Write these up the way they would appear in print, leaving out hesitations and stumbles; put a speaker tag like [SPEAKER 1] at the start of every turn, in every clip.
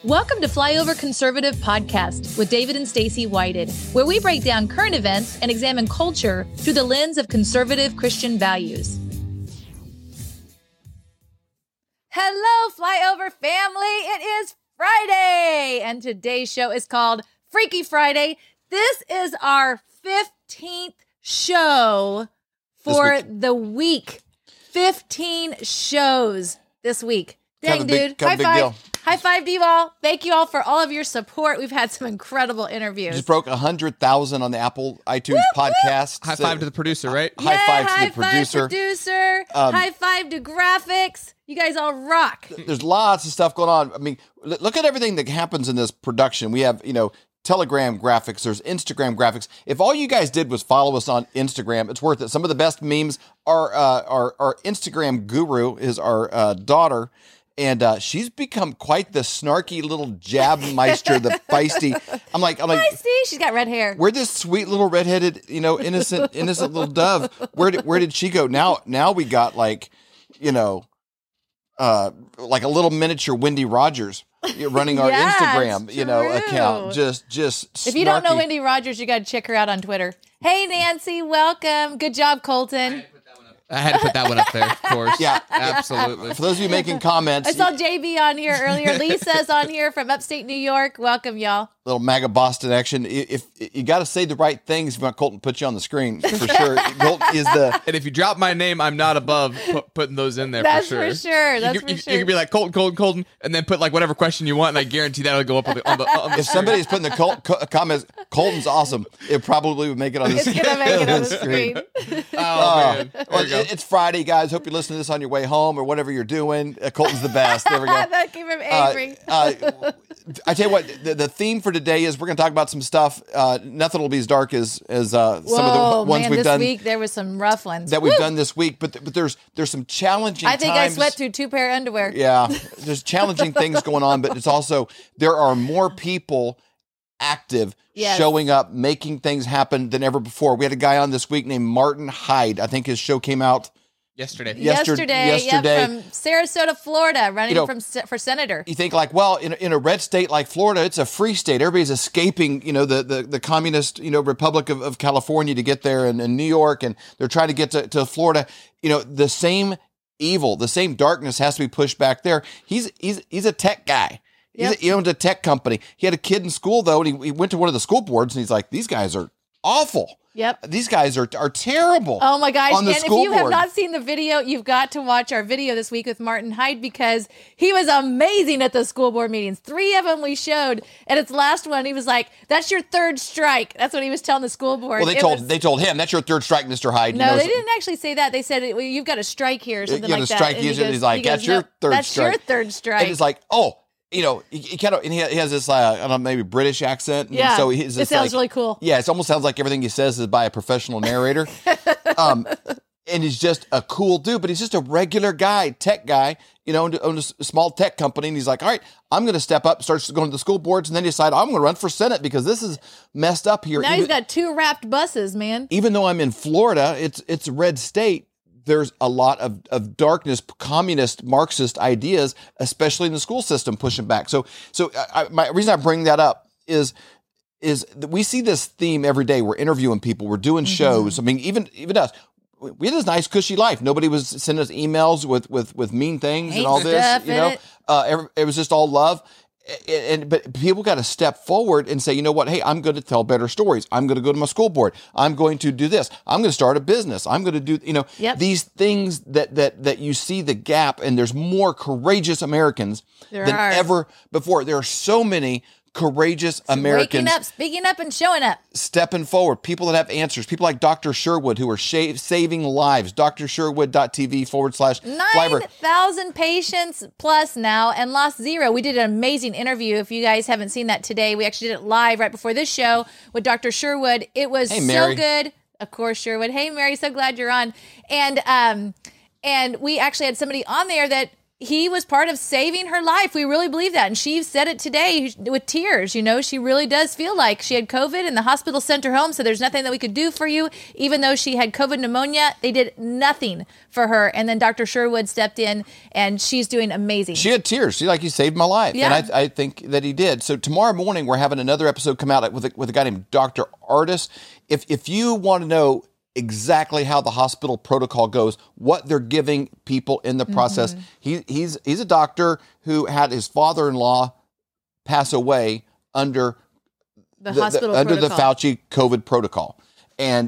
[SPEAKER 1] Welcome to Flyover Conservative Podcast with David and Stacey Whited, where we break down current events and examine culture through the lens of conservative Christian values. Hello, Flyover family. It is Friday, and today's show is called Freaky Friday. This is our 15th show for the week. 15 shows this week. Dang, dude. High five. Deal. High five to you all. Thank you all for all of your support. We've had some incredible interviews.
[SPEAKER 2] Just broke 100,000 on the Apple iTunes podcast.
[SPEAKER 3] High five to the producer, right?
[SPEAKER 2] High five to the producer.
[SPEAKER 1] High five to graphics. You guys all rock.
[SPEAKER 2] There's lots of stuff going on. I mean, look at everything that happens in this production. We have, Telegram graphics. There's Instagram graphics. If all you guys did was follow us on Instagram, it's worth it. Some of the best memes are our Instagram guru is our daughter. And she's become quite the snarky little jabmeister, the feisty. I'm like,
[SPEAKER 1] feisty. She's got red hair.
[SPEAKER 2] Where'd this sweet little redheaded, innocent little dove? Where did she go? Now we got like a little miniature Wendy Rogers running our Instagram, account. Just snarky.
[SPEAKER 1] If you don't know Wendy Rogers, you got to check her out on Twitter. Hey, Nancy, welcome. Good job, Colton.
[SPEAKER 3] I had to put that one up there, of course.
[SPEAKER 2] Yeah,
[SPEAKER 3] absolutely.
[SPEAKER 2] For those of you making comments,
[SPEAKER 1] I saw JB on here earlier. Lisa's on here from upstate New York. Welcome, y'all.
[SPEAKER 2] Little MAGA Boston action. If you got to say the right things if you want Colton to put you on the screen, for sure. Colton is the.
[SPEAKER 3] And if you drop my name, I'm not above putting those in there.
[SPEAKER 1] That's
[SPEAKER 3] for sure.
[SPEAKER 1] That's
[SPEAKER 3] you can be like Colton, and then put like whatever question you want, and I guarantee that'll go up on the
[SPEAKER 2] If somebody's putting the comments, Colton's awesome. It probably would make it on the screen.
[SPEAKER 1] It's gonna make it on the screen.
[SPEAKER 3] Man.
[SPEAKER 2] It's Friday, guys. Hope you're listening to this on your way home or whatever you're doing. Colton's the best. There we go.
[SPEAKER 1] That keep him angry.
[SPEAKER 2] I tell you what, the theme for today is we're going to talk about some stuff. Nothing will be as dark as some of the ones we've done.
[SPEAKER 1] This week there was some rough ones
[SPEAKER 2] that we've done this week, but there's some challenging.
[SPEAKER 1] I think I sweat through 2 pair of underwear.
[SPEAKER 2] Yeah, there's challenging things going on, but it's also there are more people active. Yes. Showing up, making things happen than ever before. We had a guy on this week named Martin Hyde. I think his show came out
[SPEAKER 3] yesterday.
[SPEAKER 1] Yeah, from Sarasota, Florida, running for senator.
[SPEAKER 2] You think like, well, in a red state like Florida, it's a free state. Everybody's escaping, the communist, Republic of California to get there, and New York, and they're trying to get to Florida. The same evil, the same darkness has to be pushed back there. He's a tech guy. Yep. He owns a tech company. He had a kid in school, though, and he went to one of the school boards, and he's like, these guys are awful.
[SPEAKER 1] Yep.
[SPEAKER 2] These guys are terrible.
[SPEAKER 1] Oh, my gosh. And if you have not seen the video, you've got to watch our video this week with Martin Hyde because he was amazing at the school board meetings. 3 of them we showed, and its last one, he was like, that's your 3rd strike. That's what he was telling the school board.
[SPEAKER 2] Well, they told him, that's your 3rd strike, Mr. Hyde.
[SPEAKER 1] No, they didn't actually say that. They said, well, you've got a strike here or something like that.
[SPEAKER 2] Strike, he's like, that's your 3rd strike.
[SPEAKER 1] That's your 3rd strike.
[SPEAKER 2] And it's like, oh. He kind of, and he has this, I don't know, maybe British accent. And
[SPEAKER 1] yeah,
[SPEAKER 2] so
[SPEAKER 1] it sounds really cool.
[SPEAKER 2] Yeah, it almost sounds like everything he says is by a professional narrator. And he's just a cool dude, but he's just a regular guy, tech guy, owned a small tech company. And he's like, all right, I'm going to step up, starts going to the school boards, and then decide I'm going to run for Senate because this is messed up here.
[SPEAKER 1] Now he's got 2 wrapped buses, man.
[SPEAKER 2] Even though I'm in Florida, it's a red state. There's a lot of darkness, communist, Marxist ideas, especially in the school system, pushing back. So my reason I bring that up is that we see this theme every day. We're interviewing people. We're doing shows. I mean, even us. We had this nice, cushy life. Nobody was sending us emails with mean things and all this. It was just all love. But people got to step forward and say, you know what? Hey, I'm going to tell better stories. I'm going to go to my school board. I'm going to do this. I'm going to start a business. I'm going to do, these things that you see the gap, and there's more courageous Americans than ever before. There are so many courageous Americans
[SPEAKER 1] waking up, speaking up, and showing up,
[SPEAKER 2] stepping forward. People that have answers. People like Dr. Sherwood who are saving lives. drsherwood.tv/Flyover.
[SPEAKER 1] 9,000 patients plus now and lost 0. We did an amazing interview. If you guys haven't seen that today, we actually did it live right before this show with Dr. Sherwood. It was so good. Of course, Sherwood. Hey, Mary, so glad you're on. And we actually had somebody on there that he was part of saving her life. We really believe that. And she said it today with tears. You know, she really does feel like she had COVID and the hospital sent her home. So there's nothing that we could do for you. Even though she had COVID pneumonia, they did nothing for her. And then Dr. Sherwood stepped in and she's doing amazing.
[SPEAKER 2] She had tears. She's like, he saved my life.
[SPEAKER 1] Yeah.
[SPEAKER 2] And I think that he did. So tomorrow morning, we're having another episode come out with a guy named Dr. Artis. If you want to know exactly how the hospital protocol goes, what they're giving people in the process. He's a doctor who had his father-in-law pass away under
[SPEAKER 1] the hospital
[SPEAKER 2] under the
[SPEAKER 1] protocol.
[SPEAKER 2] Fauci COVID protocol. And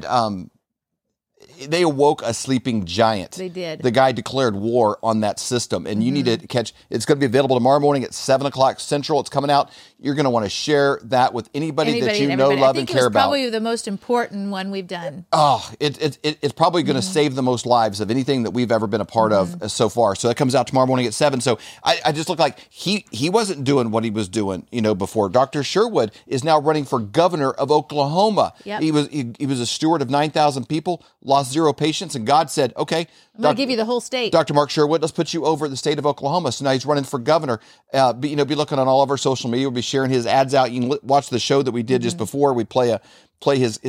[SPEAKER 2] they awoke a sleeping giant.
[SPEAKER 1] They did.
[SPEAKER 2] The guy declared war on that system. And you need to catch, it's going to be available tomorrow morning at 7 o'clock Central. It's coming out. You're going to want to share that with anybody that you
[SPEAKER 1] and
[SPEAKER 2] know,
[SPEAKER 1] everybody.
[SPEAKER 2] love,
[SPEAKER 1] I
[SPEAKER 2] and
[SPEAKER 1] think
[SPEAKER 2] care
[SPEAKER 1] it was
[SPEAKER 2] about.
[SPEAKER 1] probably the most important one we've done.
[SPEAKER 2] Oh, it's probably going to save the most lives of anything that we've ever been a part of so far. So that comes out tomorrow morning at 7. So I just look like he wasn't doing what he was doing, before. Dr. Sherwood is now running for governor of Oklahoma.
[SPEAKER 1] Yep.
[SPEAKER 2] He was a steward of 9,000 people, lost 0 patients, and God said, okay,
[SPEAKER 1] I'm going to give you the whole state.
[SPEAKER 2] Dr. Mark Sherwood, let's put you over the state of Oklahoma. So now he's running for governor. Be looking on all of our social media. We'll be sharing his ads out. You can watch the show that we did just before. We play his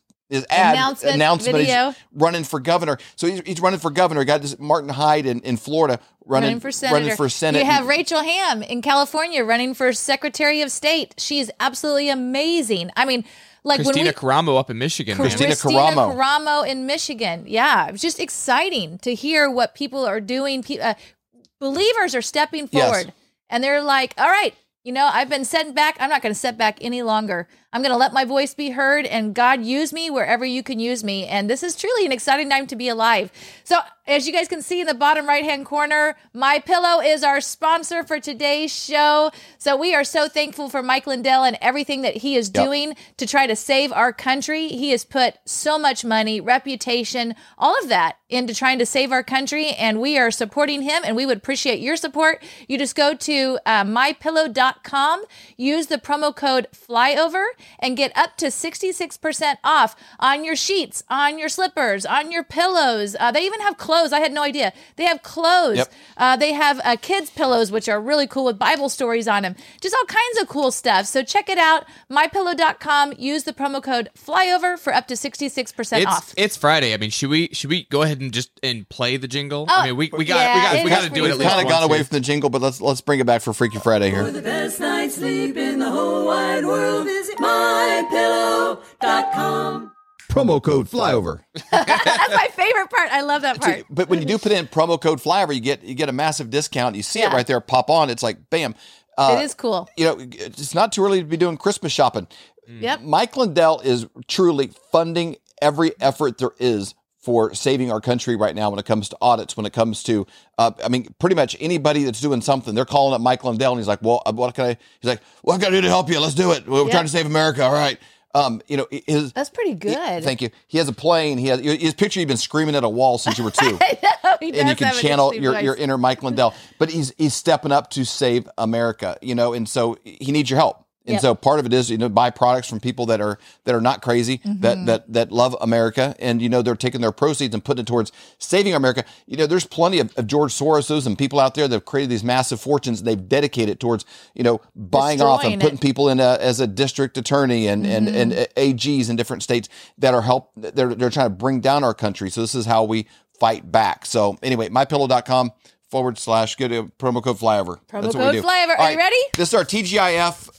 [SPEAKER 2] ad announcement
[SPEAKER 1] video.
[SPEAKER 2] He's running for governor. So he's running for governor. Got this Martin Hyde in Florida running for Senate.
[SPEAKER 1] You have Rachel Hamm in California running for Secretary of State. She's absolutely amazing. I mean, like
[SPEAKER 3] Christina Caramo up in Michigan.
[SPEAKER 2] Christina
[SPEAKER 1] Caramo in Michigan. Yeah, it was just exciting to hear what people are doing. Believers are stepping forward, and they're like, all right, I've been setting back. I'm not going to set back any longer. I'm going to let my voice be heard, and God use me wherever you can use me. And this is truly an exciting time to be alive. So as you guys can see in the bottom right-hand corner, MyPillow is our sponsor for today's show. So we are so thankful for Mike Lindell and everything that he is doing to try to save our country. He has put so much money, reputation, all of that into trying to save our country, and we are supporting him, and we would appreciate your support. You just go to mypillow.com, use the promo code FLYOVER, and get up to 66% off on your sheets, on your slippers, on your pillows. They even have clothes. I had no idea. They have clothes.
[SPEAKER 2] Yep.
[SPEAKER 1] They have kids' pillows, which are really cool with Bible stories on them. Just all kinds of cool stuff. So check it out. MyPillow.com. Use the promo code FLYOVER for up to 66% off.
[SPEAKER 3] It's Friday. I mean, should we go ahead and play the jingle?
[SPEAKER 1] Oh,
[SPEAKER 3] I mean, we got to do it. At least
[SPEAKER 2] Kind of got
[SPEAKER 3] once
[SPEAKER 2] away
[SPEAKER 3] here.
[SPEAKER 2] from the jingle, but let's bring it back for Freaky Friday here.
[SPEAKER 4] For the best night's sleep in the whole wide world, visit mypillow.com.
[SPEAKER 2] Promo code FLYOVER.
[SPEAKER 1] That's my favorite part. I love that part.
[SPEAKER 2] But when you do put in promo code FLYOVER, you get a massive discount. You see it right there pop on. It's like, bam.
[SPEAKER 1] It is cool.
[SPEAKER 2] It's not too early to be doing Christmas shopping.
[SPEAKER 1] Yep.
[SPEAKER 2] Mike Lindell is truly funding every effort there is for saving our country right now when it comes to audits, when it comes to, pretty much anybody that's doing something, they're calling up Mike Lindell and he's like, well, what can I, he's like, what can I do to help you? Let's do it. We're trying to save America. All right.
[SPEAKER 1] That's pretty good.
[SPEAKER 2] Thank you. He has a plane. He has his picture. You've been screaming at a wall since you were 2.
[SPEAKER 1] I know, he
[SPEAKER 2] And you
[SPEAKER 1] does
[SPEAKER 2] can
[SPEAKER 1] have an
[SPEAKER 2] channel
[SPEAKER 1] interesting
[SPEAKER 2] your
[SPEAKER 1] voice.
[SPEAKER 2] inner Mike Lindell, but he's stepping up to save America, and so he needs your help. And so part of it is, buy products from people that are not crazy, that love America, and they're taking their proceeds and putting it towards saving America. There's plenty of George Soroses and people out there that have created these massive fortunes. They've dedicated towards buying off and
[SPEAKER 1] Destroying
[SPEAKER 2] putting
[SPEAKER 1] it.
[SPEAKER 2] people in as a district attorney and AGs in different states that are they're trying to bring down our country. So this is how we fight back. So anyway, mypillow.com. / go to promo code FLYOVER.
[SPEAKER 1] Promo code FLYOVER. Are you ready?
[SPEAKER 2] This is our TGIF,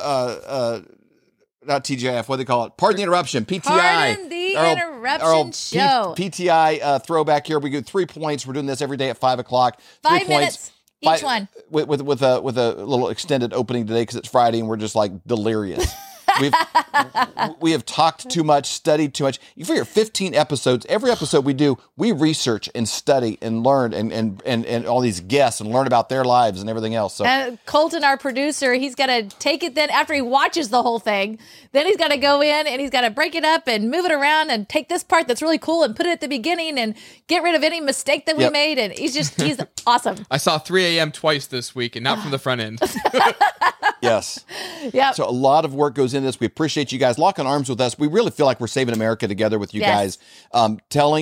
[SPEAKER 2] not TGIF, what do they call it? Pardon the interruption, PTI.
[SPEAKER 1] Pardon the
[SPEAKER 2] Our
[SPEAKER 1] interruption show.
[SPEAKER 2] PTI throwback here. We get 3 points. We're doing this every day at 5 o'clock.
[SPEAKER 1] 5
[SPEAKER 2] 3
[SPEAKER 1] minutes each one.
[SPEAKER 2] With a little extended opening today because it's Friday and we're just like delirious. We have talked too much, studied too much. You figure 15 episodes. Every episode we do, we research and study and learn and all these guests and learn about their lives and everything else. So
[SPEAKER 1] Colton, our producer, he's got to take it then after he watches the whole thing. Then he's got to go in and he's got to break it up and move it around and take this part that's really cool and put it at the beginning and get rid of any mistake that we made. And he's awesome.
[SPEAKER 3] I saw 3 a.m. twice this week, and not from the front end.
[SPEAKER 2] yes.
[SPEAKER 1] Yeah.
[SPEAKER 2] So a lot of work goes into this. We appreciate you guys locking arms with us. We really feel like we're saving America together with you guys. Telling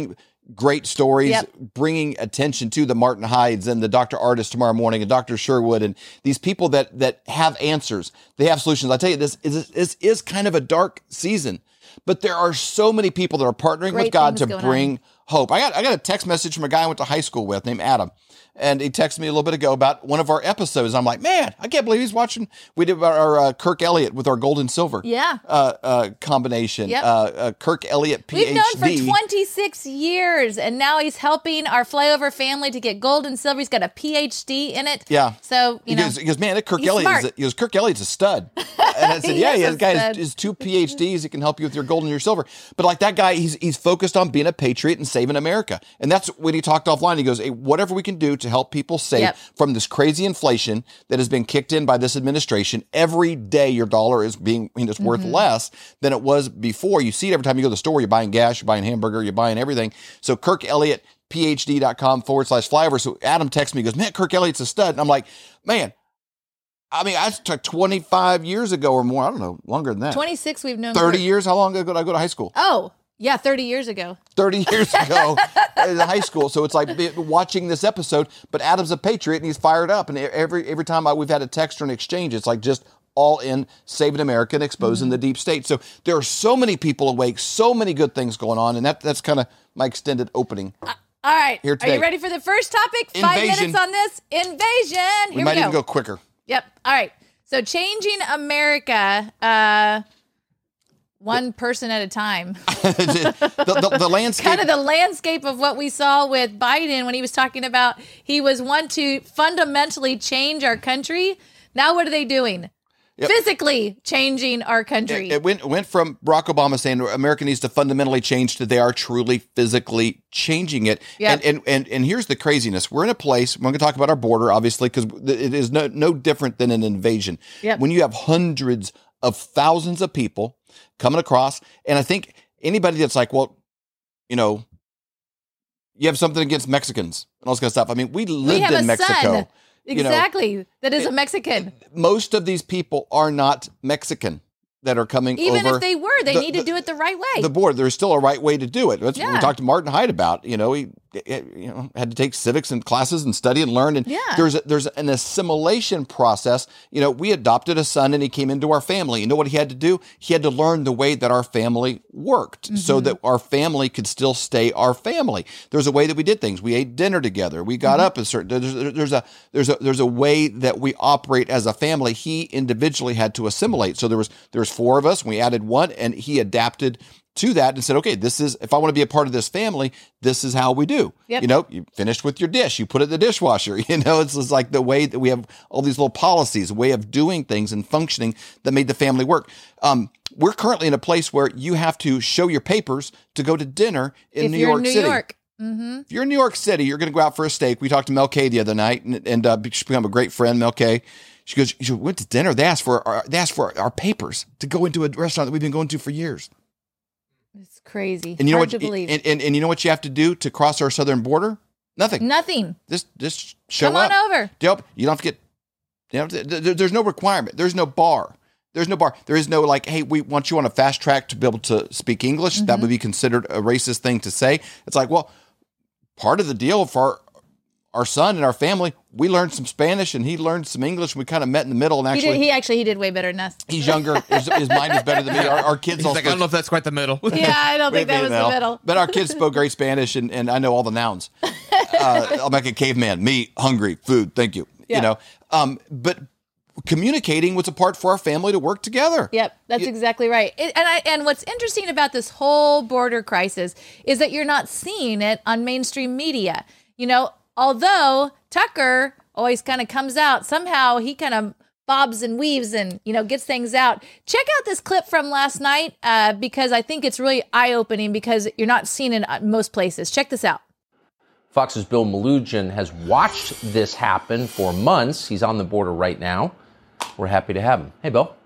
[SPEAKER 2] great stories,
[SPEAKER 1] Yep.
[SPEAKER 2] bringing attention to the Martin Hydes and the Dr. Artist tomorrow morning and Dr. Sherwood and these people that have answers. They have solutions. I tell you, this is kind of a dark season, but there are so many people that are partnering
[SPEAKER 1] Great
[SPEAKER 2] with God to
[SPEAKER 1] things going
[SPEAKER 2] bring hope. I got a text message from a guy I went to high school with named Adam. And he texted me a little bit ago about one of our episodes. I'm like, man, I can't believe he's watching. We did our Kirk Elliott with our gold and silver combination.
[SPEAKER 1] Yep.
[SPEAKER 2] Kirk Elliott, PhD.
[SPEAKER 1] We've known for 26 years, and now he's helping our flyover family to get gold and silver. He's got a PhD in it.
[SPEAKER 2] Yeah.
[SPEAKER 1] So,
[SPEAKER 2] he goes, man, that Kirk
[SPEAKER 1] he's
[SPEAKER 2] Elliott,
[SPEAKER 1] smart.
[SPEAKER 2] Kirk Elliott's a stud. And I said,
[SPEAKER 1] He
[SPEAKER 2] yeah,
[SPEAKER 1] is
[SPEAKER 2] yeah,
[SPEAKER 1] a
[SPEAKER 2] this guy
[SPEAKER 1] stud.
[SPEAKER 2] is 2 PhDs. He can help you with your gold and your silver. But like that guy, he's focused on being a patriot and saving America. And that's when he talked offline. He goes, hey, whatever we can do to help people save from this crazy inflation that has been kicked in by this administration. Every day your dollar is being, it's worth less than it was before. You see it every time you go to the store. You're buying gas, you're buying hamburger, you're buying everything. So Kirk Elliott, phd.com/flyover. So Adam texts me, he goes, man, Kirk Elliott's a stud. And I'm like, man, I mean, I took 25 years ago or more. I don't know, longer than that.
[SPEAKER 1] 26 we've known.
[SPEAKER 2] 30 years? How long ago did I go to high school?
[SPEAKER 1] Oh, yeah, 30 years ago.
[SPEAKER 2] 30 years ago in high school. So it's like watching this episode, but Adam's a patriot and he's fired up. And every time we've had a text or an exchange, it's like just all in saving America and exposing the deep state. So there are so many people awake, so many good things going on. And that's kind of my extended opening.
[SPEAKER 1] All right.
[SPEAKER 2] Here
[SPEAKER 1] Are
[SPEAKER 2] today.
[SPEAKER 1] you ready for the first topic? 5
[SPEAKER 2] Invasion.
[SPEAKER 1] minutes on this. Invasion. Here
[SPEAKER 2] We might
[SPEAKER 1] go.
[SPEAKER 2] even go quicker.
[SPEAKER 1] Yep. All right. So changing America, one person at a time.
[SPEAKER 2] the landscape.
[SPEAKER 1] Kind of the landscape of what we saw with Biden when he was talking about he was one to fundamentally change our country. Now what are they doing?
[SPEAKER 2] Yep.
[SPEAKER 1] Physically changing our country.
[SPEAKER 2] It went from Barack Obama saying America needs to fundamentally change to they are truly physically changing it.
[SPEAKER 1] Yep.
[SPEAKER 2] And here's the craziness. We're in a place, we're going to talk about our border, obviously, because it is no different than an invasion.
[SPEAKER 1] Yep.
[SPEAKER 2] When you have hundreds of thousands of people coming across, and I think anybody that's like, well, you know, you have something against Mexicans and all this kind of stuff. I mean, we lived in Mexico.
[SPEAKER 1] Son. Exactly. That is a Mexican.
[SPEAKER 2] Most of these people are not Mexican that are coming
[SPEAKER 1] Even
[SPEAKER 2] over.
[SPEAKER 1] if they were, they need to do it the right way.
[SPEAKER 2] The board, there's still a right way to do it. That's what we
[SPEAKER 1] Yeah.
[SPEAKER 2] talked to Martin Hyde about. You know, he had to take civics and classes and study and learn. And
[SPEAKER 1] Yeah.
[SPEAKER 2] there's an assimilation process. You know, we adopted a son and he came into our family. You know what he had to do? He had to learn the way that our family worked so that our family could still stay our family. There's a way that we did things. We ate dinner together. We got up a certain. There's a way that we operate as a family. He individually had to assimilate. So there was 4 of us. We added 1, and he adapted to that and said, okay, this is, if I want to be a part of this family, this is how we do.
[SPEAKER 1] Yep.
[SPEAKER 2] You know, you finished with your dish, you put it in the dishwasher. You know, it's just like the way that we have all these little policies, a way of doing things and functioning that made the family work. We're currently in a place where you have to show your papers to go to dinner in New York City. If you're in New York City, you're going to go out for a steak. We talked to Mel K the other night, and she's become a great friend, Mel K. She goes, we went to dinner. They asked for our papers to go into a restaurant that we've been going to for years.
[SPEAKER 1] It's crazy.
[SPEAKER 2] And you know
[SPEAKER 1] Hard
[SPEAKER 2] what?
[SPEAKER 1] to believe.
[SPEAKER 2] And you know what you have to do to cross our southern border? Nothing.
[SPEAKER 1] Nothing.
[SPEAKER 2] Just show
[SPEAKER 1] Come
[SPEAKER 2] up.
[SPEAKER 1] on over.
[SPEAKER 2] Yep. You don't have to get. You know, there's no requirement. There's no bar. There's no bar. There is no like, hey, we want you on a fast track to be able to speak English. That would be considered a racist thing to say. It's like, well, part of the deal for our son and our family, we learned some Spanish and he learned some English. We kind of met in the middle, and actually,
[SPEAKER 1] He did way better than us.
[SPEAKER 2] he's younger. His mind is better than me. Our kids
[SPEAKER 3] He's
[SPEAKER 2] all
[SPEAKER 3] like, I don't know if that's quite the middle.
[SPEAKER 1] Yeah, I don't think that was the middle.
[SPEAKER 2] But our kids spoke great Spanish, and I know all the nouns. I'm like a caveman. Me, hungry, food, thank you.
[SPEAKER 1] Yeah.
[SPEAKER 2] You know, but communicating was a part for our family to work together.
[SPEAKER 1] Yep, that's exactly right. And what's interesting about this whole border crisis is that you're not seeing it on mainstream media. You know, although Tucker always kind of comes out, somehow he kind of bobs and weaves and, you know, gets things out. Check out this clip from last night because I think it's really eye-opening because you're not seeing it at most places. Check this out.
[SPEAKER 5] Fox's Bill Malugin has watched this happen for months. He's on the border right now. We're happy to have him. Hey, Bill.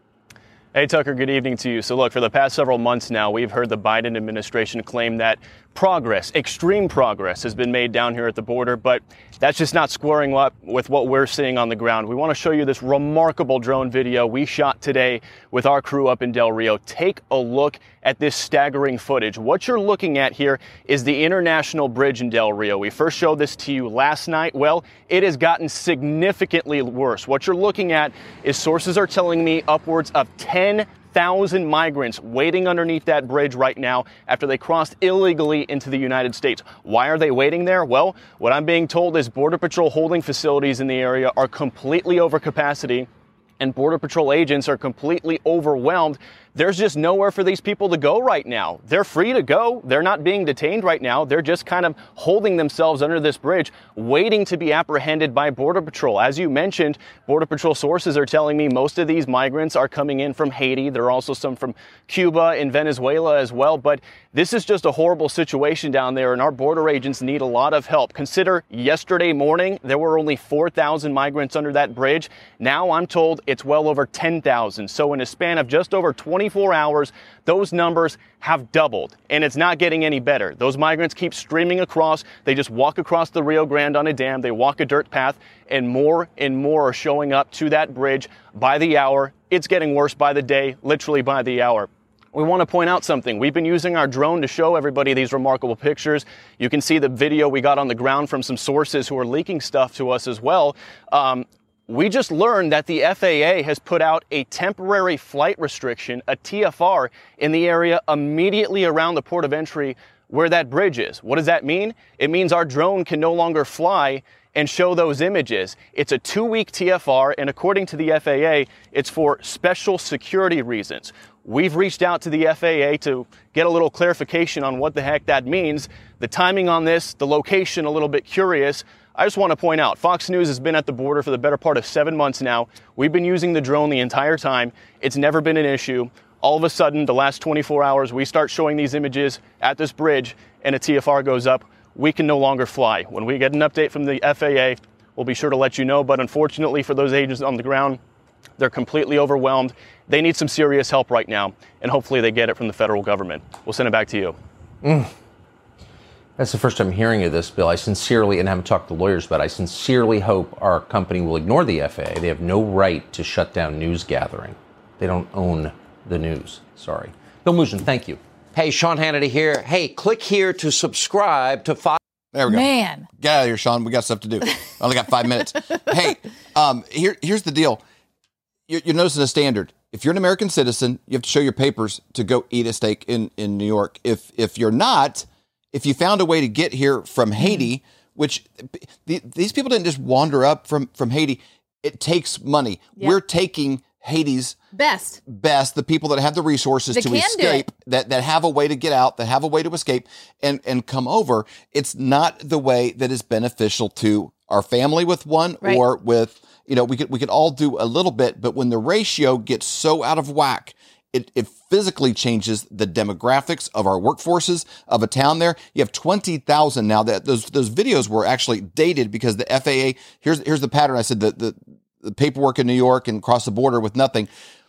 [SPEAKER 6] Hey, Tucker, good evening to you. So look, for the past several months now, we've heard the Biden administration claim that progress, extreme progress has been made down here at the border, but that's just not squaring up with what we're seeing on the ground. We want to show you this remarkable drone video we shot today with our crew up in Del Rio. Take a look at this staggering footage. What you're looking at here is the International Bridge in Del Rio. We first showed this to you last night. Well, it has gotten significantly worse. What you're looking at is sources are telling me upwards of 10,000 migrants waiting underneath that bridge right now after they crossed illegally into the United States. Why are they waiting there? Well, what I'm being told is Border Patrol holding facilities in the area are completely over capacity and Border Patrol agents are completely overwhelmed. There's just nowhere for these people to go right now. They're free to go. They're not being detained right now. They're just kind of holding themselves under this bridge, waiting to be apprehended by Border Patrol. As you mentioned, Border Patrol sources are telling me most of these migrants are coming in from Haiti. There are also some from Cuba and Venezuela as well. But this is just a horrible situation down there, and our border agents need a lot of help. Consider yesterday morning, there were only 4,000 migrants under that bridge. Now I'm told it's well over 10,000. So in a span of just over 24 hours, those numbers have doubled, and it's not getting any better. Those migrants keep streaming across. They just walk across the Rio Grande on a dam. They walk a dirt path, and more are showing up to that bridge by the hour. It's getting worse by the day, literally by the hour. We want to point out something. We've been using our drone to show everybody these remarkable pictures. You can see the video we got on the ground from some sources who are leaking stuff to us as well. We just learned that the FAA has put out a temporary flight restriction, a TFR, in the area immediately around the port of entry where that bridge is. What does that mean? It means our drone can no longer fly and show those images. It's a 2-week TFR, and according to the FAA, it's for special security reasons. We've reached out to the FAA to get a little clarification on what the heck that means. The timing on this, the location, a little bit curious. I just want to point out, Fox News has been at the border for the better part of 7 months now. We've been using the drone the entire time. It's never been an issue. All of a sudden, the last 24 hours, we start showing these images at this bridge and a TFR goes up. We can no longer fly. When we get an update from the FAA, we'll be sure to let you know. But unfortunately for those agents on the ground, they're completely overwhelmed. They need some serious help right now, and hopefully they get it from the federal government. We'll send it back to you.
[SPEAKER 5] That's the first time hearing of this, Bill. I sincerely, and I haven't talked to lawyers, but I sincerely hope our company will ignore the FAA. They have no right to shut down news gathering. They don't own the news. Sorry. Bill Melugin, thank you.
[SPEAKER 7] Hey, Sean Hannity here. Hey, click here to subscribe to Fox.
[SPEAKER 2] There we go.
[SPEAKER 1] Man.
[SPEAKER 2] Get out of here, Sean. We got stuff to do. Only got 5 minutes. Hey, here's the deal. You're noticing a standard. If you're an American citizen, you have to show your papers to go eat a steak in New York. If you're not, if you found a way to get here from Haiti, which these people didn't just wander up from Haiti, it takes money. Yep. We're taking Haiti's best, the people that have the resources to escape, that have a way to get out, that have a way to escape and come over. It's not the way that is beneficial to our family with one, right, or with, we could all do a little bit, but when the ratio gets so out of whack, it physically changes the demographics of our workforces of a town there. You have 20,000 now. That those videos were actually dated because the FAA, here's the pattern. I said the paperwork in New York and across the border with nothing.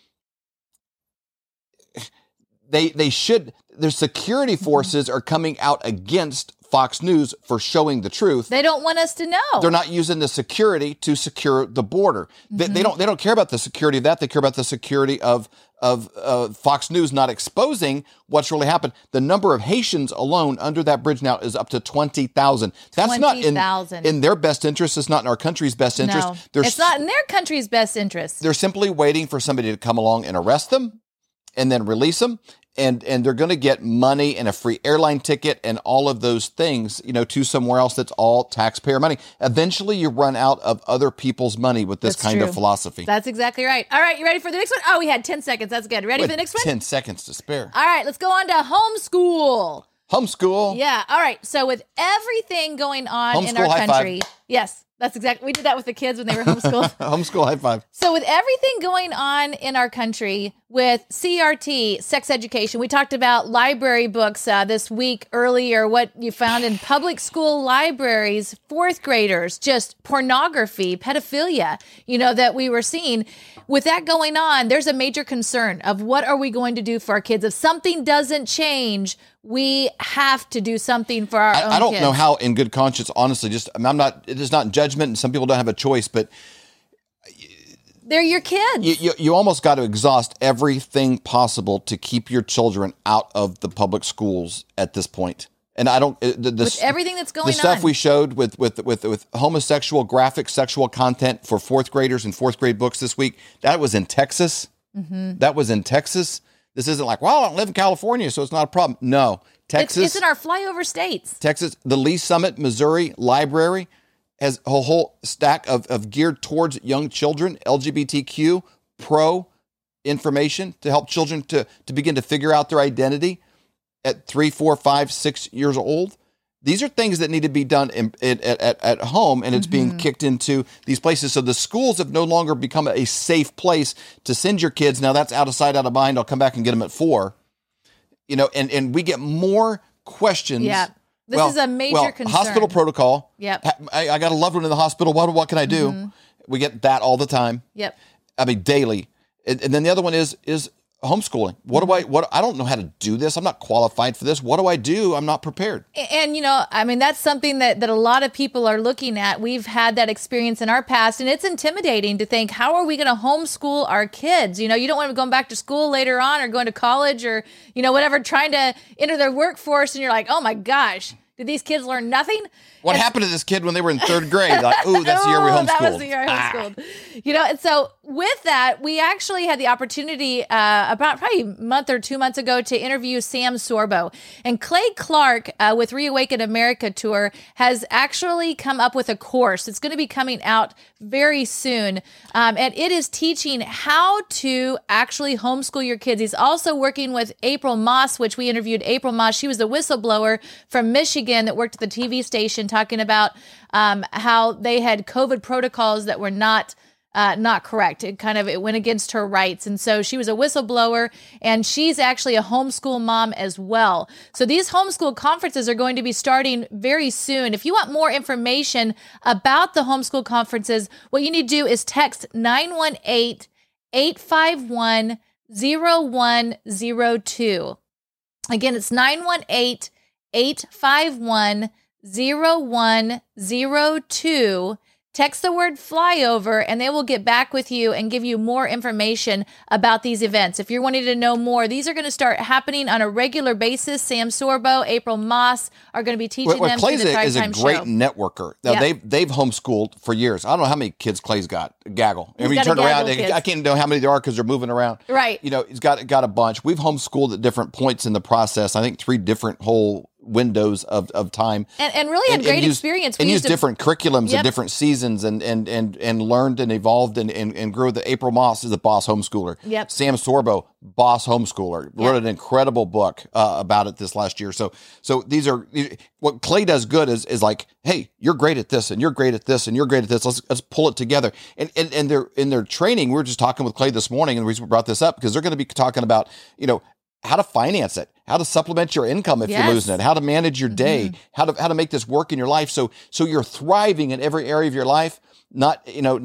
[SPEAKER 2] Their security forces are coming out against Fox News for showing the truth.
[SPEAKER 1] They don't want us to know.
[SPEAKER 2] They're not using the security to secure the border. Mm-hmm. They don't care about the security of that. They care about the security of Fox News not exposing what's really happened. The number of Haitians alone under that bridge now is up to 20,000. That's 20, not in their best interest. It's not in our country's best interest.
[SPEAKER 1] No, it's not in their country's best interest.
[SPEAKER 2] They're simply waiting for somebody to come along and arrest them and then release them. And they're going to get money and a free airline ticket and all of those things, to somewhere else that's all taxpayer money. Eventually, you run out of other people's money with this kind of philosophy.
[SPEAKER 1] That's exactly right. All right, you ready for the next one? Oh, we had 10 seconds. That's good. Ready for the next one?
[SPEAKER 2] 10 seconds to spare.
[SPEAKER 1] All right, let's go on to homeschool.
[SPEAKER 2] Homeschool.
[SPEAKER 1] Yeah. All right. So with everything going on in our country, Yes, that's exactly. We did that with the kids when they were homeschooled.
[SPEAKER 2] Homeschool high five.
[SPEAKER 1] So with everything going on in our country with CRT, sex education, we talked about library books this week earlier, what you found in public school libraries, fourth graders, just pornography, pedophilia, that we were seeing. With that going on, there's a major concern of what are we going to do for our kids? If something doesn't change, we have to do something for our own kids.
[SPEAKER 2] I don't know how, in good conscience, honestly, it is not judgment, and some people don't have a choice, but
[SPEAKER 1] they're your kids.
[SPEAKER 2] You almost got to exhaust everything possible to keep your children out of the public schools at this point. And I don't
[SPEAKER 1] with everything that's going on.
[SPEAKER 2] The stuff we showed with homosexual graphic sexual content for fourth graders and fourth grade books this week, that was in Texas. Mm-hmm. That was in Texas. This isn't like, well, I don't live in California, so it's not a problem. No, Texas.
[SPEAKER 1] It's in our flyover states.
[SPEAKER 2] Texas, the Lee Summit, Missouri library has a whole stack of geared towards young children, LGBTQ, pro information to help children to begin to figure out their identity at 3, 4, 5, 6 years old. These are things that need to be done at home, and it's being kicked into these places. So the schools have no longer become a safe place to send your kids. Now that's out of sight, out of mind. I'll come back and get them at 4. And we get more questions.
[SPEAKER 1] Yeah. This is a major concern.
[SPEAKER 2] Hospital protocol.
[SPEAKER 1] Yep.
[SPEAKER 2] I got a loved one in the hospital. What can I do? We get that all the time.
[SPEAKER 1] Yep.
[SPEAKER 2] I mean, daily. And then the other one is homeschooling. I don't know how to do this. I'm not qualified for this. What do I do? I'm not prepared.
[SPEAKER 1] And, that's something that a lot of people are looking at. We've had that experience in our past, and it's intimidating to think, how are we going to homeschool our kids? You don't want them going back to school later on or going to college or, whatever, trying to enter their workforce. And you're like, oh my gosh, did these kids learn nothing?
[SPEAKER 2] What happened to this kid when they were in 3rd grade? Like, ooh, that's the year we homeschooled.
[SPEAKER 1] That was the year I homeschooled. And so with that, we actually had the opportunity about probably a month or 2 months ago to interview Sam Sorbo. And Clay Clark with Reawaken America Tour has actually come up with a course. It's going to be coming out very soon. And it is teaching how to actually homeschool your kids. He's also working with April Moss, which we interviewed April Moss. She was the whistleblower from Michigan that worked at the TV station talking about how they had COVID protocols that were not correct. It went against her rights. And so she was a whistleblower, and she's actually a homeschool mom as well. So these homeschool conferences are going to be starting very soon. If you want more information about the homeschool conferences, what you need to do is text 918-851-0102. Again, it's 918-851-0102. Text the word flyover and they will get back with you and give you more information about these events. If you're wanting to know more, these are going to start happening on a regular basis. Sam Sorbo, April Moss are going to be teaching them.
[SPEAKER 2] Clay
[SPEAKER 1] through the
[SPEAKER 2] is a great
[SPEAKER 1] show.
[SPEAKER 2] Networker. Now they've homeschooled for years. I don't know how many kids Clay's got. Gaggle.
[SPEAKER 1] He's
[SPEAKER 2] you
[SPEAKER 1] got
[SPEAKER 2] turn
[SPEAKER 1] a
[SPEAKER 2] around,
[SPEAKER 1] gaggle
[SPEAKER 2] I can't know how many there are because they're moving around.
[SPEAKER 1] Right.
[SPEAKER 2] He's got a bunch. We've homeschooled at different points in the process. I think 3 different whole windows of time,
[SPEAKER 1] and really had great experience.
[SPEAKER 2] And used different curriculums at different seasons, and learned and evolved and grew. The April Moss is a boss homeschooler.
[SPEAKER 1] Yep.
[SPEAKER 2] Sam Sorbo, boss homeschooler, wrote an incredible book about it this last year. So these are what Clay does good is like, hey, you're great at this, and you're great at this, and you're great at this. Let's pull it together. And they're in their training. We were just talking with Clay this morning, and the reason we brought this up because they're going to be talking about how to finance it, how to supplement your income if you're losing it, how to manage your day, how to make this work in your life. So you're thriving in every area of your life. Not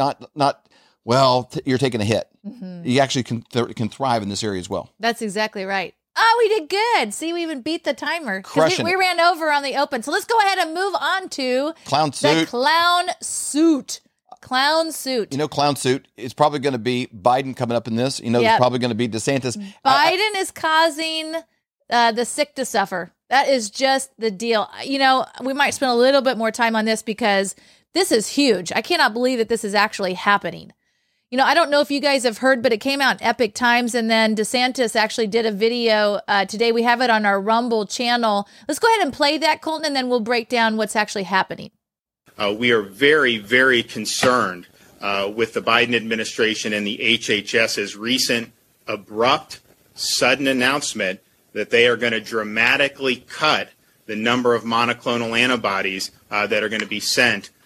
[SPEAKER 2] you're taking a hit. You actually can thrive in this area as well.
[SPEAKER 1] That's exactly right. Oh, we did good. See, we even beat the timer.
[SPEAKER 2] Crushing
[SPEAKER 1] we ran over on the open. So let's go ahead and move on to
[SPEAKER 2] clown suit.
[SPEAKER 1] The clown suit. Clown suit.
[SPEAKER 2] Clown suit. It's probably going to be Biden coming up in this. It's probably going to be DeSantis.
[SPEAKER 1] Biden is causing the sick to suffer. That is just the deal. We might spend a little bit more time on this because this is huge. I cannot believe that this is actually happening. I don't know if you guys have heard, but it came out in Epic Times, and then DeSantis actually did a video today. We have it on our Rumble channel. Let's go ahead and play that, Colton, and then we'll break down what's actually happening.
[SPEAKER 8] We are very, very concerned with the Biden administration and the HHS's recent, abrupt, sudden announcement that they are going to dramatically cut the number of monoclonal antibodies that are going to be sent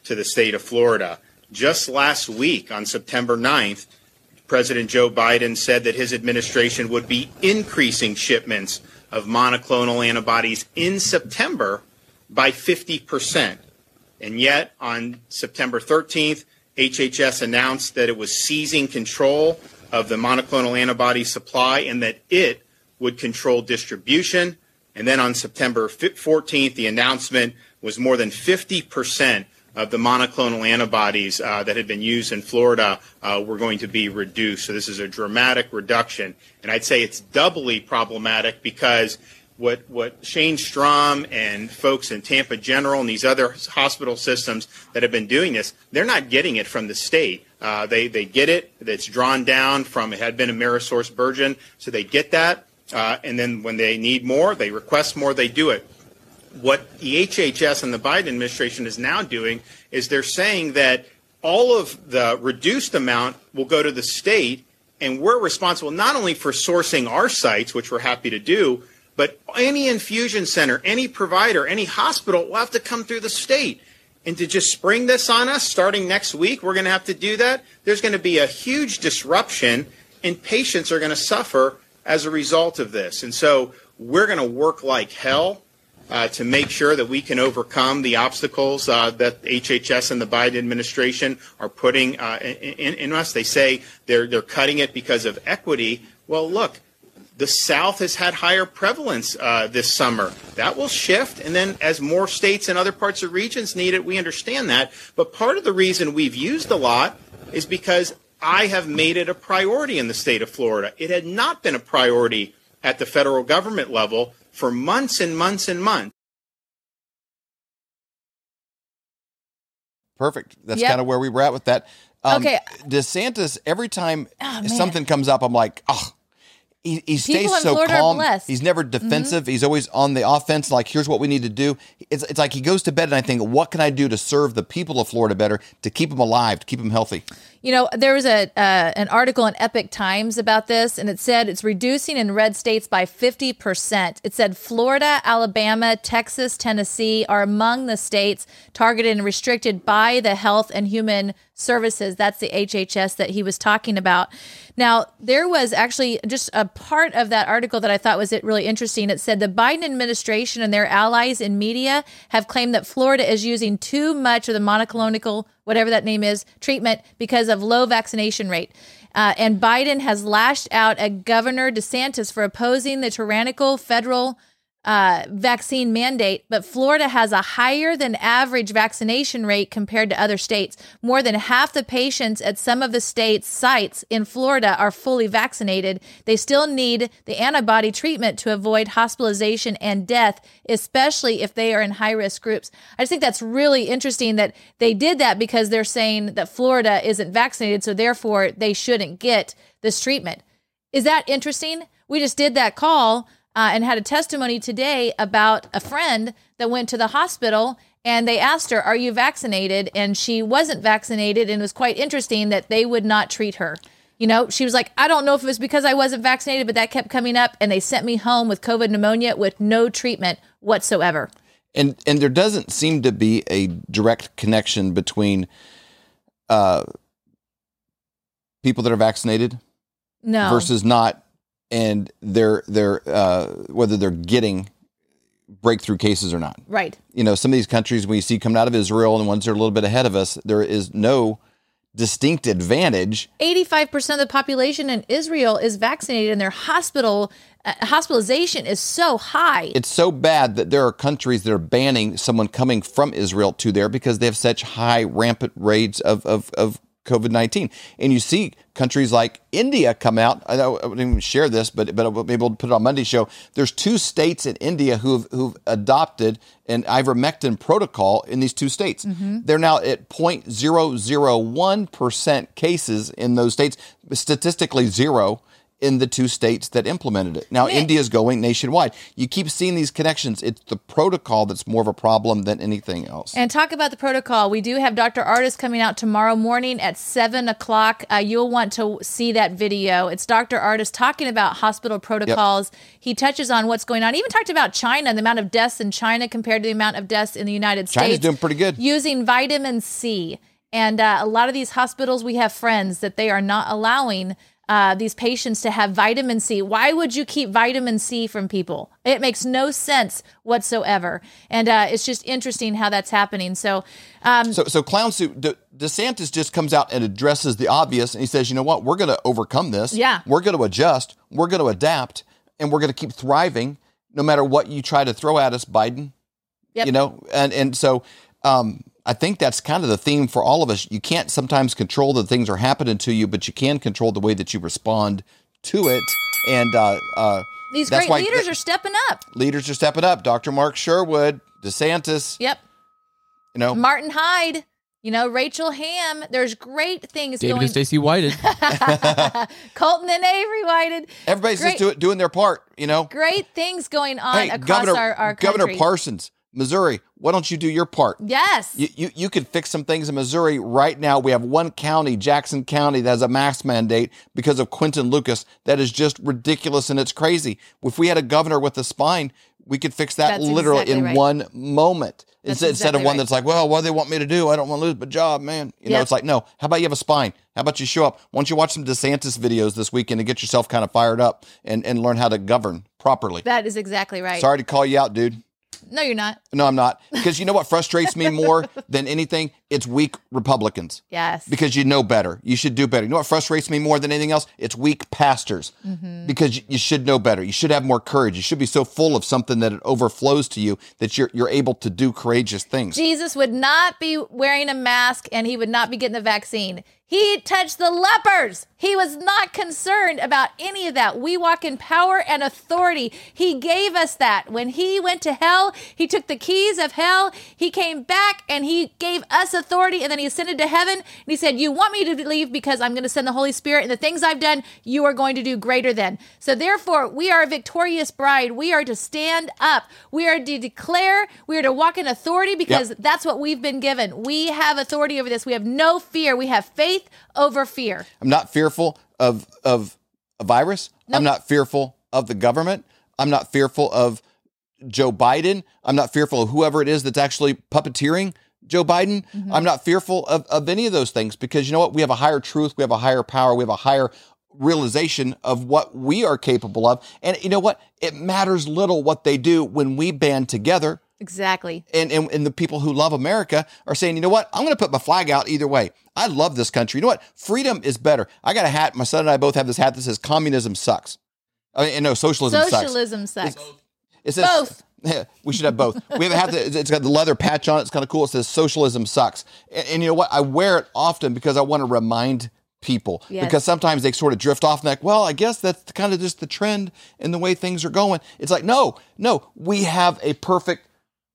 [SPEAKER 8] to the state of Florida. Just last week, on September 9th, President Joe Biden said that his administration would be increasing shipments of monoclonal antibodies in September by 50%. And yet, on September 13th, HHS announced that it was seizing control of the monoclonal antibody supply and that it would control distribution. And then on September 14th, the announcement was more than 50% of the monoclonal antibodies that had been used in Florida were going to be reduced. So this is a dramatic reduction. And I'd say it's doubly problematic because what Shane Strom and folks in Tampa General and these other hospital systems that have been doing this, they're not getting it from the state. They get it. It's drawn down from, it had been AmerisourceBergen, so they get that. And then when they need more, they request more, they do it. What the HHS and the Biden administration is now doing is they're saying that all of the reduced amount will go to the state, and we're responsible not only for sourcing our sites, which we're happy to do, but any infusion center, any provider, any hospital will have to come through the state. And to just spring this on us starting next week, we're going to have to do that. There's going to be a huge disruption, and patients are going to suffer as a result of this. And so we're going to work like hell to make sure that we can overcome the obstacles that HHS and the Biden administration are putting in us. They say they're cutting it because of equity. Well, look, the South has had higher prevalence this summer. That will shift, and then as more states and other parts of regions need it, we understand that. But part of the reason we've used a lot is because I have made it a priority in the state of Florida. It had not been a priority at the federal government level for months and months and months.
[SPEAKER 2] Perfect. That's kind of where we were at with that.
[SPEAKER 1] Okay.
[SPEAKER 2] DeSantis, every time something comes up, I'm like, oh, he stays
[SPEAKER 1] in
[SPEAKER 2] so
[SPEAKER 1] Florida
[SPEAKER 2] calm.
[SPEAKER 1] are blessed.
[SPEAKER 2] He's never defensive. He's always on the offense. Like, here's what we need to do. It's like he goes to bed and I think, what can I do to serve the people of Florida better, to keep them alive, to keep them healthy?
[SPEAKER 1] You know, there was an article in Epic Times about this, and it said it's reducing in red states by 50%. It said Florida, Alabama, Texas, Tennessee are among the states targeted and restricted by the Health and Human Services. That's the HHS that he was talking about. Now, there was actually just a part of that article that I thought was really interesting. It said the Biden administration and their allies in media have claimed that Florida is using too much of the monoclonal, whatever that name is, treatment because of low vaccination rate. And Biden has lashed out at Governor DeSantis for opposing the tyrannical federal vaccine mandate, but Florida has a higher than average vaccination rate compared to other states. More than half the patients at some of the state's sites in Florida are fully vaccinated. They still need the antibody treatment to avoid hospitalization and death, especially if they are in high-risk groups. I just think that's really interesting that they did that because they're saying that Florida isn't vaccinated, so therefore they shouldn't get this treatment. Is that interesting? We just did that call and had a testimony today about a friend that went to the hospital and they asked her, are you vaccinated? And she wasn't vaccinated, and it was quite interesting that they would not treat her. You know, she was like, I don't know if it was because I wasn't vaccinated, but that kept coming up, and they sent me home with COVID pneumonia with no treatment whatsoever.
[SPEAKER 2] And there doesn't seem to be a direct connection between people that are vaccinated versus not, and they're whether they're getting breakthrough cases or not.
[SPEAKER 1] Right.
[SPEAKER 2] You know, some of these countries we see coming out of Israel and ones that are a little bit ahead of us, there is no distinct advantage.
[SPEAKER 1] 85% of the population in Israel is vaccinated, and their hospitalization is so high.
[SPEAKER 2] It's so bad that there are countries that are banning someone coming from Israel to there because they have such high rampant rates of COVID-19. And you see countries like India come out. I wouldn't even share this, but I'll be able to put it on Monday's show. There's 2 states in India who've adopted an ivermectin protocol in these 2 states. Mm-hmm. They're now at 0.001% cases in those states, statistically zero. in the 2 states that implemented it. Now,
[SPEAKER 1] Nick.
[SPEAKER 2] India is going nationwide. You keep seeing these connections. It's the protocol that's more of a problem than anything else.
[SPEAKER 1] And talk about the protocol. We do have Dr. Ardis coming out tomorrow morning at 7 o'clock. You'll want to see that video. It's Dr. Ardis talking about hospital protocols. Yep. He touches on what's going on. He even talked about China, the amount of deaths in China compared to the amount of deaths in the United States.
[SPEAKER 2] China's doing pretty good.
[SPEAKER 1] Using vitamin C. And a lot of these hospitals, we have friends that they are not allowing these patients to have vitamin C. Why would you keep vitamin C from people? It makes no sense whatsoever. And it's just interesting how that's happening. So
[SPEAKER 2] Clown Suit, DeSantis just comes out and addresses the obvious, and he says, you know what, we're going to overcome this.
[SPEAKER 1] Yeah.
[SPEAKER 2] We're going to adjust. We're going to adapt, and we're going to keep thriving no matter what you try to throw at us, Biden.
[SPEAKER 1] Yep.
[SPEAKER 2] You know, and so I think that's kind of the theme for all of us. You can't sometimes control the things are happening to you, but you can control the way that you respond to it. And
[SPEAKER 1] these
[SPEAKER 2] that's
[SPEAKER 1] great leaders are stepping up.
[SPEAKER 2] Leaders are stepping up. Dr. Mark Sherwood, DeSantis.
[SPEAKER 1] Yep.
[SPEAKER 2] You know,
[SPEAKER 1] Martin Hyde. You know, Rachel Hamm. There's great things
[SPEAKER 3] David
[SPEAKER 1] going.
[SPEAKER 3] and Stacey Whited.
[SPEAKER 1] Colton and Avery Whited.
[SPEAKER 2] Everybody's just doing their part. You know,
[SPEAKER 1] great things going on across
[SPEAKER 2] Governor,
[SPEAKER 1] our country.
[SPEAKER 2] Governor Parsons, Missouri, why don't you do your part?
[SPEAKER 1] Yes.
[SPEAKER 2] You could fix some things in Missouri right now. We have one county, Jackson County, that has a mask mandate because of Quentin Lucas. That is just ridiculous and it's crazy. If we had a governor with a spine, we could fix that literally
[SPEAKER 1] exactly
[SPEAKER 2] in one moment. Instead of one
[SPEAKER 1] right.
[SPEAKER 2] that's like, well, what do they want me to do? I don't want to lose my job, man. You know, it's like, no, how about you have a spine? How about you show up? Why don't you watch some DeSantis videos this weekend and get yourself kind of fired up and learn how to govern properly?
[SPEAKER 1] That is exactly right.
[SPEAKER 2] Sorry to call you out, dude.
[SPEAKER 1] No, you're not.
[SPEAKER 2] No, I'm not. Because you know what frustrates me more than anything? It's weak Republicans.
[SPEAKER 1] Yes.
[SPEAKER 2] Because you know better. You should do better. You know what frustrates me more than anything else? It's weak pastors. Mm-hmm. Because you should know better. You should have more courage. You should be so full of something that it overflows to you that you're able to do courageous things.
[SPEAKER 1] Jesus would not be wearing a mask and he would not be getting the vaccine. He touched the lepers. He was not concerned about any of that. We walk in power and authority. He gave us that. When he went to hell, he took the keys of hell. He came back and he gave us authority and then he ascended to heaven. And he said, you want me to leave because I'm going to send the Holy Spirit and the things I've done, you are going to do greater than. So therefore, we are a victorious bride. We are to stand up. We are to declare. We are to walk in authority because that's what we've been given. We have authority over this. We have no fear. We have faith over fear.
[SPEAKER 2] I'm not fearful of a virus. Nope. I'm not fearful of the government. I'm not fearful of Joe Biden. I'm not fearful of whoever it is that's actually puppeteering Joe Biden. Mm-hmm. I'm not fearful of any of those things because you know what? We have a higher truth. We have a higher power. We have a higher realization of what we are capable of. And you know what? It matters little what they do when we band together.
[SPEAKER 1] Exactly.
[SPEAKER 2] And the people who love America are saying, you know what? I'm going to put my flag out either way. I love this country. You know what? Freedom is better. I got a hat. My son and I both have this hat that says communism sucks. I mean, no, socialism sucks.
[SPEAKER 1] Socialism sucks.
[SPEAKER 2] It says, both. We should have both. We have a hat that it's got the leather patch on it. It's kind of cool. It says socialism sucks. And you know what? I wear it often because I want to remind people because sometimes they sort of drift off and like, well, I guess that's kind of just the trend and the way things are going. It's like, no, we have a perfect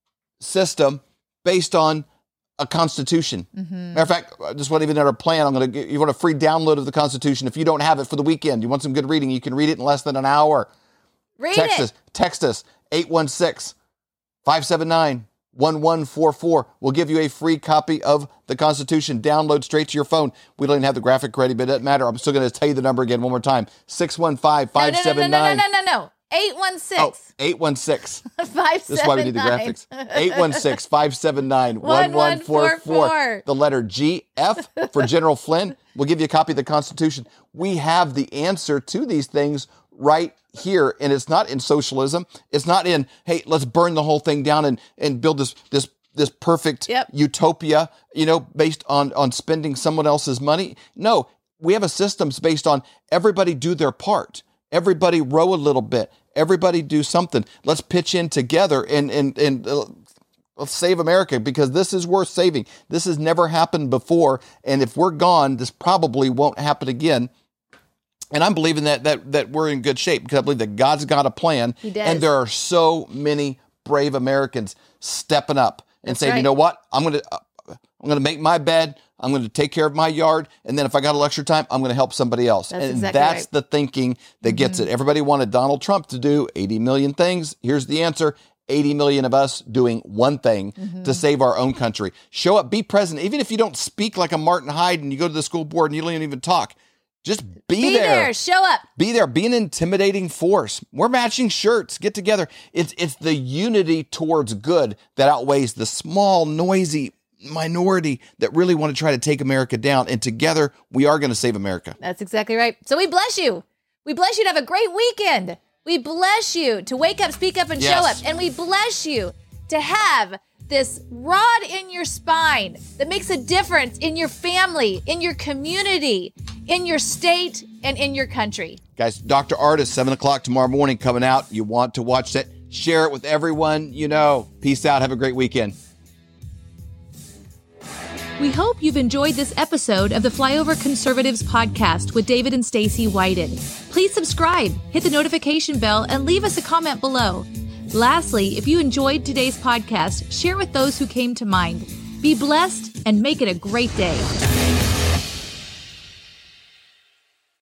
[SPEAKER 2] system based on a constitution. Mm-hmm. Matter of fact, I just want even at our plan, you want a free download of the Constitution. If you don't have it for the weekend, you want some good reading, you can read it in less than an hour. Text us 816-579-1144. We'll give you a free copy of the Constitution. Download straight to your phone. We don't even have the graphic ready, but it doesn't matter. I'm still going to tell you the number again one more time. 615-579.
[SPEAKER 1] No. 816.
[SPEAKER 2] This is why we need the graphics. 816-579-1144. The letter GF for General Flynn. We'll give you a copy of the Constitution. We have the answer to these things right here. And it's not in socialism. It's not in, hey, let's burn the whole thing down and build this perfect utopia, based on spending someone else's money. No, we have a system based on everybody do their part. Everybody row a little bit. Everybody do something. Let's pitch in together and let's save America because this is worth saving. This has never happened before. And if we're gone, this probably won't happen again. And I'm believing that we're in good shape because I believe that God's got a plan.
[SPEAKER 1] He does.
[SPEAKER 2] And there are so many brave Americans stepping up and saying, you know what? I'm going to make my bed. I'm going to take care of my yard. And then if I got a little extra time, I'm going to help somebody else.
[SPEAKER 1] That's
[SPEAKER 2] and
[SPEAKER 1] exactly
[SPEAKER 2] that's
[SPEAKER 1] right.
[SPEAKER 2] the thinking that gets it. Everybody wanted Donald Trump to do 80 million things. Here's the answer. 80 million of us doing one thing to save our own country. Show up, be present. Even if you don't speak like a Martin Hyde and you go to the school board and you don't even talk, just be there.
[SPEAKER 1] Show up.
[SPEAKER 2] Be there. Be an intimidating force. We're matching shirts. Get together. It's the unity towards good that outweighs the small, noisy minority that really want to try to take America down. And together, we are going to save America.
[SPEAKER 1] That's exactly right. So we bless you. We bless you to have a great weekend. We bless you to wake up, speak up, and show up. And we bless you to have this rod in your spine that makes a difference in your family, in your community, in your state, and in your country.
[SPEAKER 2] Guys, Dr. Artist, 7 o'clock tomorrow morning coming out. You want to watch that? Share it with everyone you know. Peace out. Have a great weekend.
[SPEAKER 1] We hope you've enjoyed this episode of the Flyover Conservatives podcast with David and Stacey Whited. Please subscribe, hit the notification bell, and leave us a comment below. Lastly, if you enjoyed today's podcast, share with those who came to mind. Be blessed and make it a great day.